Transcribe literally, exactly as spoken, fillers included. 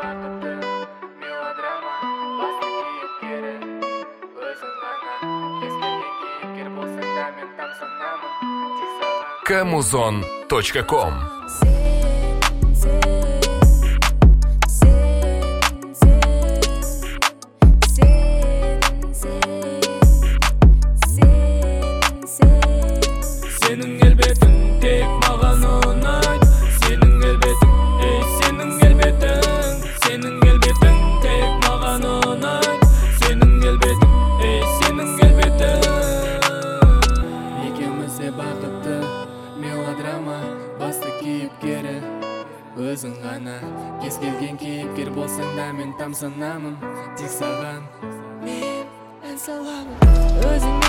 бақытты мелодрама басты кейіпкері өзің ғана. Кез келген кейіпкер болсаң да мен тамсанамын тек саған. камузон точка ком. Сенің келбетің тек маған ұнайды. Сенің келбетің, ей сенің келбетің. Сенің келбетің тек маған ұнайды. Сенің келбетің, ей сенің келбетің. Екеуміз де бақытты мелодрама басты кейіпкері өзің ғана. Кез келген кейіпкер болсаң да мен тамсанамын тек саған. Мен ән саламын өзіңе.